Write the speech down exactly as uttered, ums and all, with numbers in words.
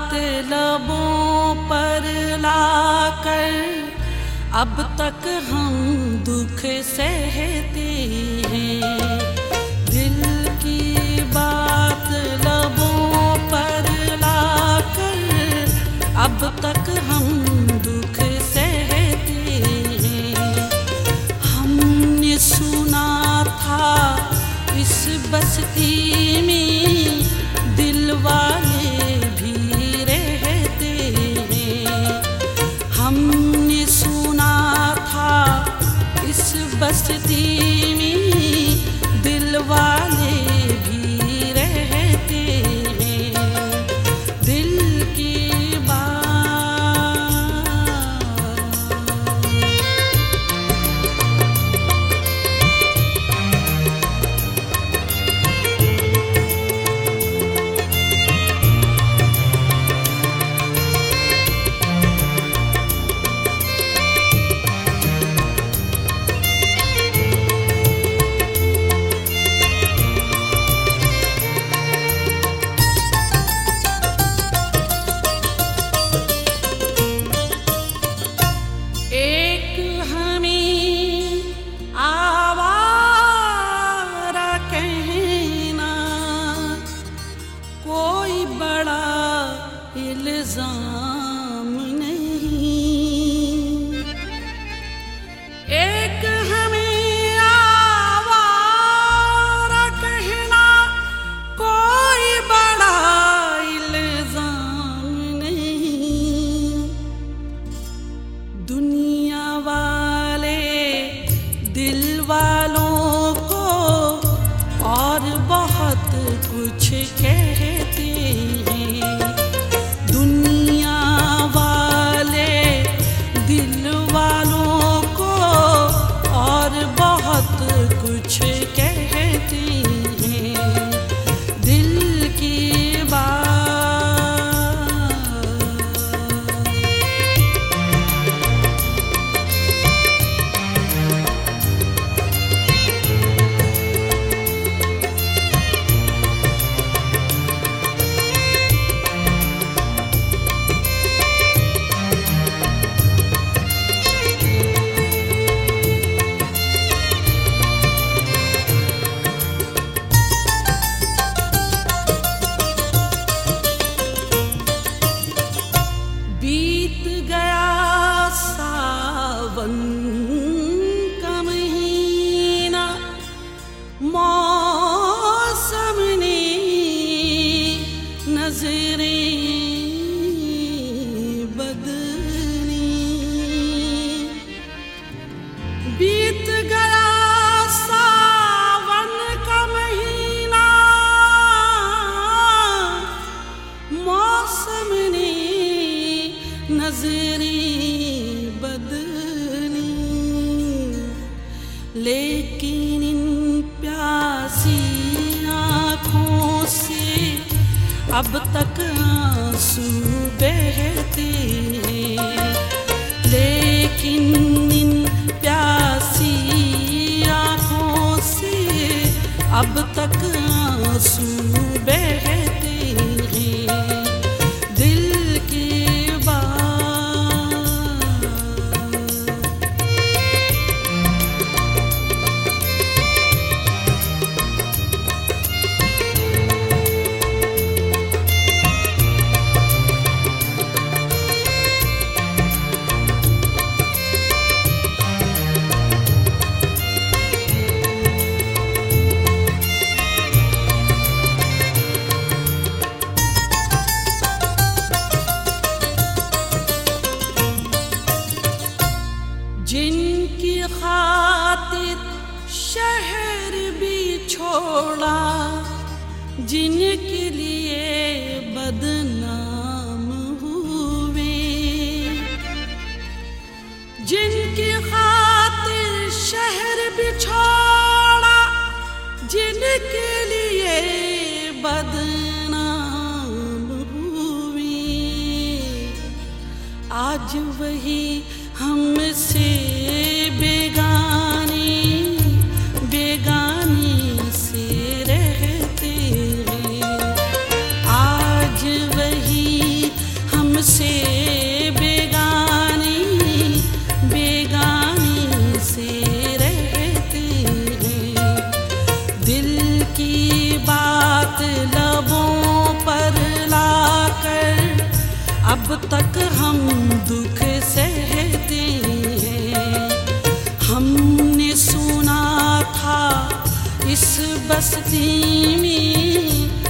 बात लबों पर लाकर अब तक हम दुख सहते हैं। दिल की बात लबों पर लाकर अब तक हम दुख सहते हैं। हमने सुना था इस बस्ती में दिल वाले भी रहते हैं। हमने सुना था इस बस्ती में दिल वाले भी रहते हैं। दिल की इल्ज़ाम नहीं। एक हमें आवारा कहना कोई बड़ा इल्ज़ाम नहीं। दुनिया वाले दिल वालों को और बहुत कुछ कहते हैं। दुनिया वाले दिल वालों को और बहुत कुछ कहते हैं। दिल की बीत गया सावन का महीना, मौसम ने नजरें बदली। बीत गया सावन का महीना, मौसम ने नजरें बदली। लेकिन इन प्यासी आँखों से अब तक आंसू बहते हैं। लेकिन इन प्यासी आँखों से अब तक आंसू बहते हैं। दिल की जिनकी खातिर शहर भी छोड़ा, जिनके लिए बदनाम हुए। जिनकी खातिर शहर भी छोड़ा, जिनके लिए बदनाम हुए। आज वही हमसे बेगानी बेगानी से रहते हैं। आज वही हम दुख सहते हैं। हमने सुना था इस बस्ती में